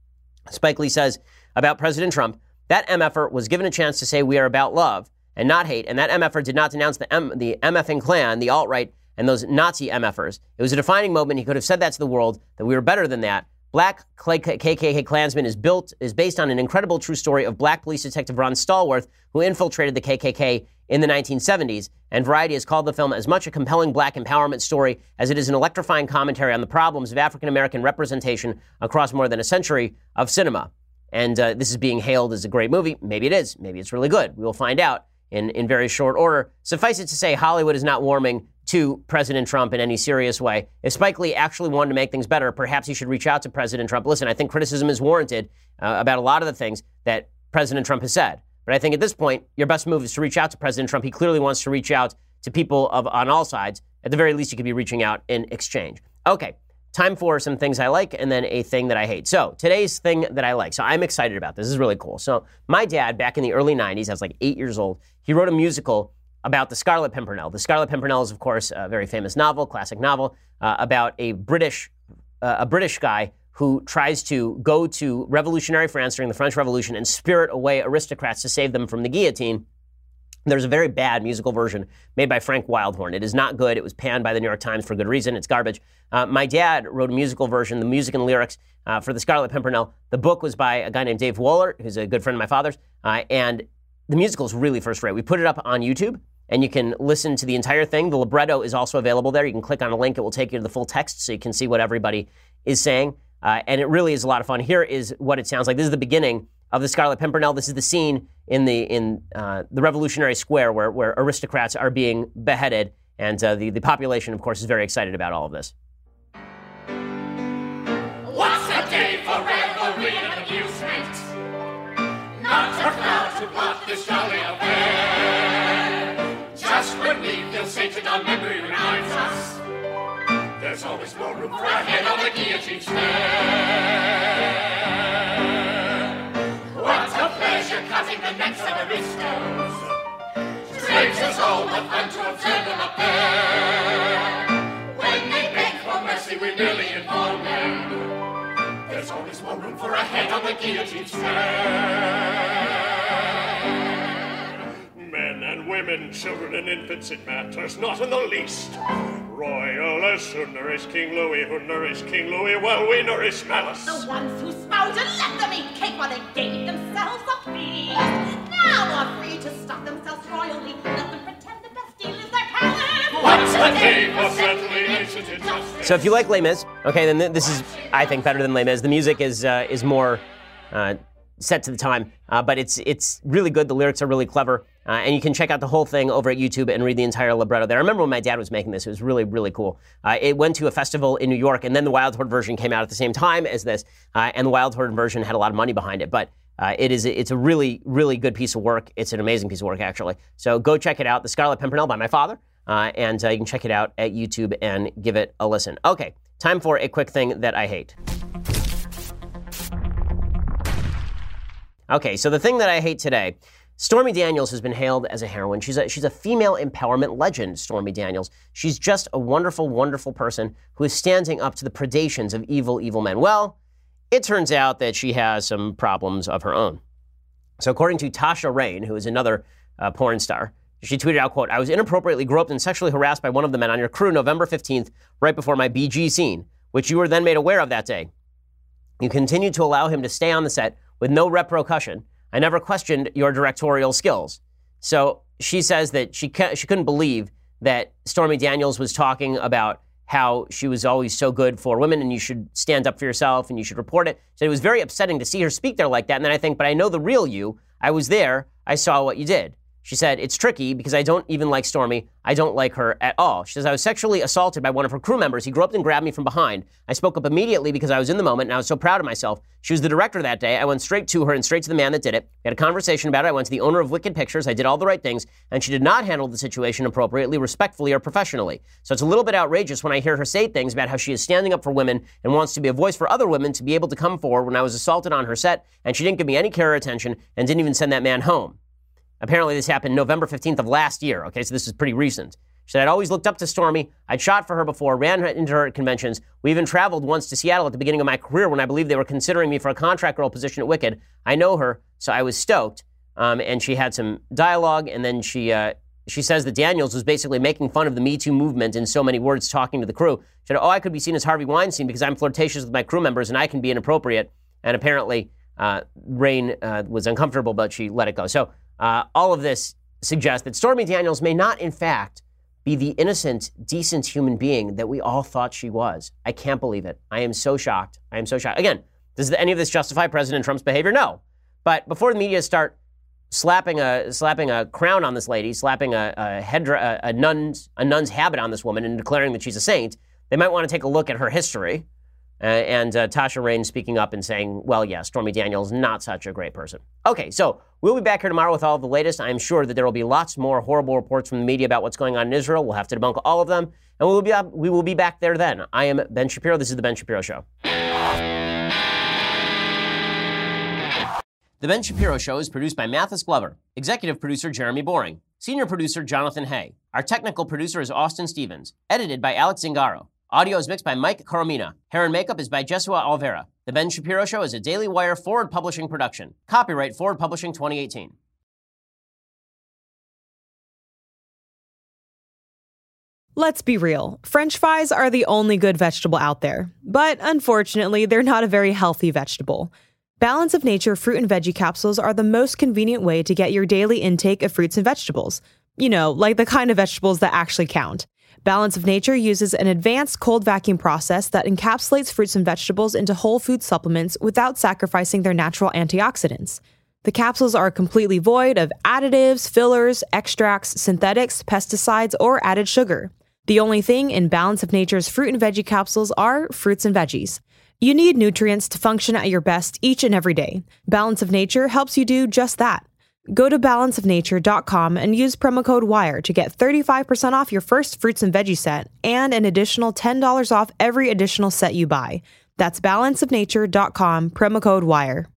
Spike Lee says about President Trump, that MFer was given a chance to say we are about love and not hate. And that MFer did not denounce the, M- the MFing Klan, the alt-right, and those Nazi MFers. It was a defining moment. He could have said that to the world, that we were better than that. Black K K K Klansman is built is based on an incredible true story of black police detective Ron Stallworth, who infiltrated the K K K in the nineteen seventies. And Variety has called the film as much a compelling black empowerment story as it is an electrifying commentary on the problems of African-American representation across more than a century of cinema. And uh, this is being hailed as a great movie. Maybe it is. Maybe it's really good. We will find out in, in very short order. Suffice it to say, Hollywood is not warming to President Trump in any serious way. If Spike Lee actually wanted to make things better, perhaps he should reach out to President Trump. Listen, I think criticism is warranted uh, about a lot of the things that President Trump has said. But I think at this point, your best move is to reach out to President Trump. He clearly wants to reach out to people of on all sides. At the very least, he could be reaching out in exchange. Okay, time for some things I like and then a thing that I hate. So today's thing that I like. So I'm excited about this. This is really cool. So my dad, back in the early nineties, I was like eight years old, he wrote a musical about the Scarlet Pimpernel. The Scarlet Pimpernel is, of course, a very famous novel, classic novel, uh, about a British uh, a British guy who tries to go to revolutionary France during the French Revolution and spirit away aristocrats to save them from the guillotine. There's a very bad musical version made by Frank Wildhorn. It is not good. It was panned by the New York Times for good reason. It's garbage. Uh, my dad wrote a musical version, the music and lyrics uh, for the Scarlet Pimpernel. The book was by a guy named Dave Waller, who's a good friend of my father's, uh, and the musical is really first rate. We put it up on YouTube, and you can listen to the entire thing. The libretto is also available there. You can click on a link. It will take you to the full text so you can see what everybody is saying. Uh, and it really is a lot of fun. Here is what it sounds like. This is the beginning of the Scarlet Pimpernel. This is the scene in the in uh, the Revolutionary Square where, where aristocrats are being beheaded. And uh, the, the population, of course, is very excited about all of this. What's a day for revelry and amusement? Not a crowd to block this jolly affair. Just when we feel sated, our memory reminds us there's always more room for a head on the guillotine stair. What a pleasure cutting the necks of aristos. Strangers all the fun to observe them up there. When they beg for mercy, we merely inform them there's always more room for a head on the guillotine stair. Men and women, children and infants, it matters not in the least. Royalists who nourish King Louis, who nourish King Louis, while we nourish malice. The ones who spouted let them eat cake while they gave themselves a feast. Now are free to stock themselves royally. Let them pretend the Bastille is their palace. What's the day for settling ancient injustice? So if you like Les Mis, okay, then th- this is, I think, better than Les Mis. The music is uh, is more uh, set to the time, uh, but it's it's really good. The lyrics are really clever, uh, and you can check out the whole thing over at YouTube and read the entire libretto there. I remember when my dad was making this; it was really, really cool. Uh, it went to a festival in New York, and then the Wild Horde version came out at the same time as this, uh, and the Wild Horde version had a lot of money behind it, but. Uh, it is it's a really, really good piece of work. It's an amazing piece of work, actually. So go check it out, The Scarlet Pimpernel by my father, uh, and uh, you can check it out at YouTube and give it a listen. Okay, time for a quick thing that I hate. Okay, so the thing that I hate today, Stormy Daniels has been hailed as a heroine. She's a, she's a female empowerment legend, Stormy Daniels. She's just a wonderful, wonderful person who is standing up to the predations of evil, evil men. Well, it turns out that she has some problems of her own. So according to Tasha Rain, who is another uh, porn star, she tweeted out, quote, "I was inappropriately groped and sexually harassed by one of the men on your crew November fifteenth, right before my B G scene, which you were then made aware of that day. You continued to allow him to stay on the set with no repercussion. I never questioned your directorial skills." So she says that she ca- she couldn't believe that Stormy Daniels was talking about how she was always so good for women and you should stand up for yourself and you should report it. So it was very upsetting to see her speak there like that. And then I think, but I know the real you. I was there. I saw what you did. She said, "It's tricky because I don't even like Stormy. I don't like her at all." She says, "I was sexually assaulted by one of her crew members. He groped and grabbed me from behind. I spoke up immediately because I was in the moment and I was so proud of myself. She was the director that day. I went straight to her and straight to the man that did it. We had a conversation about it. I went to the owner of Wicked Pictures. I did all the right things, and she did not handle the situation appropriately, respectfully, or professionally. So it's a little bit outrageous when I hear her say things about how she is standing up for women and wants to be a voice for other women to be able to come forward when I was assaulted on her set, and she didn't give me any care or attention and didn't even send that man home." Apparently this happened November fifteenth of last year. Okay, so this is pretty recent. She said, "I'd always looked up to Stormy. I'd shot for her before, ran into her at conventions. We even traveled once to Seattle at the beginning of my career when I believed they were considering me for a contract girl position at Wicked. I know her, so I was stoked." Um, and she had some dialogue, and then she uh, she says that Daniels was basically making fun of the Me Too movement in so many words talking to the crew. She said, "Oh, I could be seen as Harvey Weinstein because I'm flirtatious with my crew members and I can be inappropriate." And apparently uh, Rain uh, was uncomfortable, but she let it go. So uh, all of this suggests that Stormy Daniels may not, in fact, be the innocent, decent human being that we all thought she was. I can't believe it. I am so shocked. I am so shocked. Again, does any of this justify President Trump's behavior? No. But before the media start slapping a slapping a crown on this lady, slapping a, a head a, a nun's a nun's habit on this woman, and declaring that she's a saint, they might want to take a look at her history. Uh, and uh, Tasha Rain speaking up and saying, well, yeah, Stormy Daniels, not such a great person. Okay, so we'll be back here tomorrow with all of the latest. I'm sure that there will be lots more horrible reports from the media about what's going on in Israel. We'll have to debunk all of them, and we will be, we will be back there then. I am Ben Shapiro. This is The Ben Shapiro Show. The Ben Shapiro Show is produced by Mathis Glover, executive producer Jeremy Boring, senior producer Jonathan Hay. Our technical producer is Austin Stevens, edited by Alex Zingaro. Audio is mixed by Mike Coromina. Hair and makeup is by Jesua Alvera. The Ben Shapiro Show is a Daily Wire Forward Publishing production. Copyright Forward Publishing twenty eighteen. Let's be real. French fries are the only good vegetable out there. But unfortunately, they're not a very healthy vegetable. Balance of Nature fruit and veggie capsules are the most convenient way to get your daily intake of fruits and vegetables. You know, like the kind of vegetables that actually count. Balance of Nature uses an advanced cold vacuum process that encapsulates fruits and vegetables into whole food supplements without sacrificing their natural antioxidants. The capsules are completely void of additives, fillers, extracts, synthetics, pesticides, or added sugar. The only thing in Balance of Nature's fruit and veggie capsules are fruits and veggies. You need nutrients to function at your best each and every day. Balance of Nature helps you do just that. Go to balance of nature dot com and use promo code WIRE to get thirty-five percent off your first fruits and veggie set and an additional ten dollars off every additional set you buy. That's balance of nature dot com, promo code WIRE.